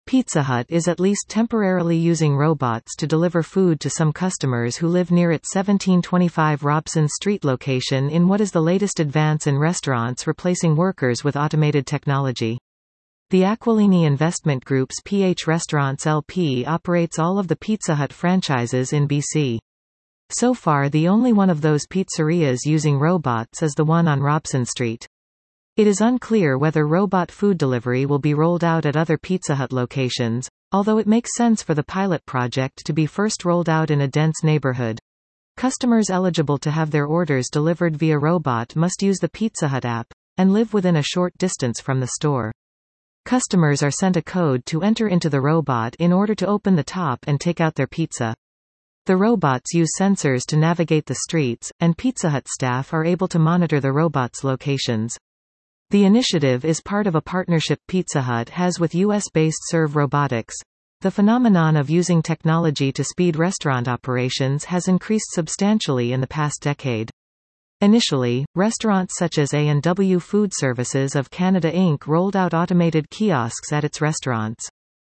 Pizza Hut is at least temporarily using robots to deliver food to some customers who live near its 1725 Robson Street location in what is the latest advance in restaurants replacing workers with automated technology. The Aquilini Investment Group's PH Restaurants LP operates all of the Pizza Hut franchises in BC. So far, the only one of those pizzerias using robots is the one on Robson Street. It is unclear whether robot food delivery will be rolled out at other Pizza Hut locations, although it makes sense for the pilot project to be first rolled out in a dense neighborhood. Customers eligible to have their orders delivered via robot must use the Pizza Hut app, and live within a short distance from the store. Customers are sent a code to enter into the robot in order to open the top and take out their pizza. The robots use sensors to navigate the streets, and Pizza Hut staff are able to monitor the robots' locations. The initiative is part of a partnership Pizza Hut has with US-based Serve Robotics. The phenomenon of using technology to speed restaurant operations has increased substantially in the past decade. Initially, restaurants such as A&W Food Services of Canada Inc. rolled out automated kiosks at its restaurants.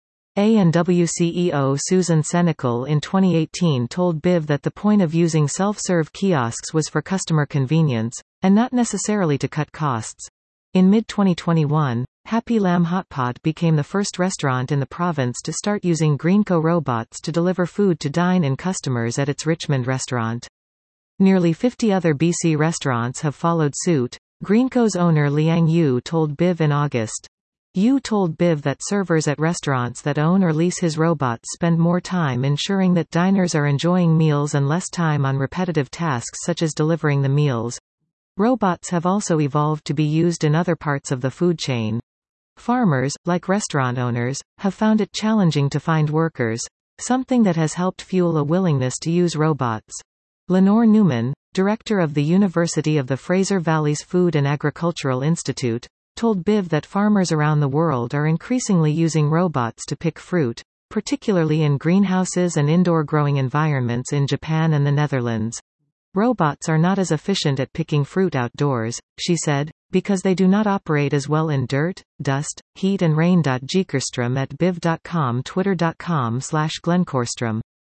A&W CEO Susan Senecal in 2018 told BIV that the point of using self-serve kiosks was for customer convenience, and not necessarily to cut costs. In mid-2021, Happy Lamb Hotpot became the first restaurant in the province to start using Greenco robots to deliver food to dine-in customers at its Richmond restaurant. Nearly 50 other BC restaurants have followed suit. Greenco's owner Liang Yu told BIV in August. Yu told BIV that servers at restaurants that own or lease his robots spend more time ensuring that diners are enjoying meals and less time on repetitive tasks such as delivering the meals. Robots have also evolved to be used in other parts of the food chain. Farmers, like restaurant owners, have found it challenging to find workers, something that has helped fuel a willingness to use robots. Lenore Newman, director of the University of the Fraser Valley's Food and Agricultural Institute, told BIV that farmers around the world are increasingly using robots to pick fruit, particularly in greenhouses and indoor growing environments in Japan and the Netherlands. Robots are not as efficient at picking fruit outdoors, she said, because they do not operate as well in dirt, dust, heat and rain. Geekerstrom at biv.com Twitter.com/Glencorstrom